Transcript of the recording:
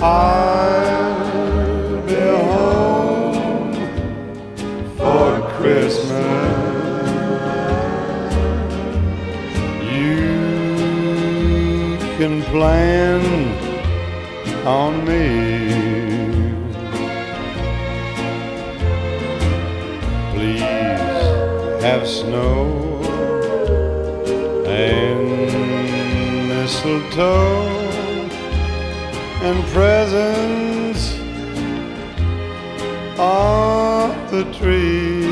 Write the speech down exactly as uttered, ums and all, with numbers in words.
I'll be home for Christmas. You can plan on me. Please have snow and mistletoe and presents on the tree.